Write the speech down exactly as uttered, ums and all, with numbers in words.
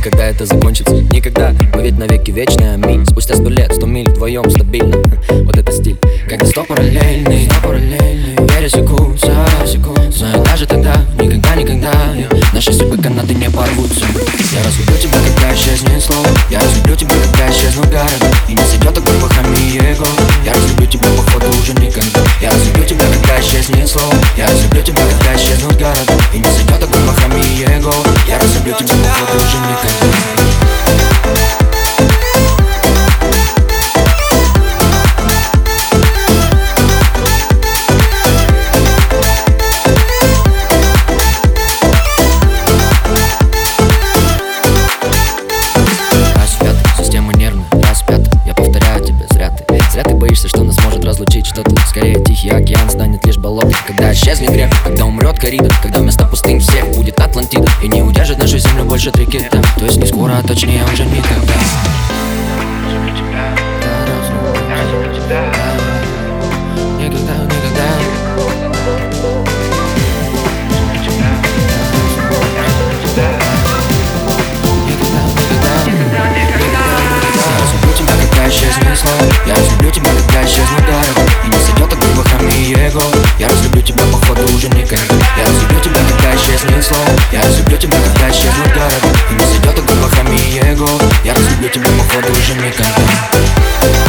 когда это закончится. Никогда, мы ведь навеки вечные, аминь. Спустя сто лет, сто миль вдвоем стабильно. Вот это стиль, когда сто параллельный, сто параллельный, пересекутся, знаю даже тогда, никогда, никогда наши судьбы канаты не порвутся. Я разлюблю тебя, когда исчезнет слово. Я разлюблю тебя, когда исчезнут города и не сойдет огонь по храме его. Я разлюблю тебя, походу, уже никогда. Я разлюблю тебя, когда исчезнет слово. Я разлюблю тебя, когда исчезнут города и не сойдет огонь по храме его. Я разлюблю тебя, походу, уже никогда. Что нас может разлучить, что тут скорее тихий океан станет лишь болотом. Когда исчезнет грех, когда умрет коррида, когда вместо пустынь всех будет Атлантида и не удержит нашу землю больше три кита. То есть не скоро, а точнее уже никогда. Никогда, никогда. Исчезнет слово. Я разлюблю тебя, когда исчезнут города и не сойдет огонь во храме его. Я разлюблю тебя, походу, уже никогда. Я разлюблю тебя, когда исчезнет слово. Я разлюблю тебя, когда исчезнут города и не сойдет огонь во храме его. Я разлюблю тебя, походу, уже никогда.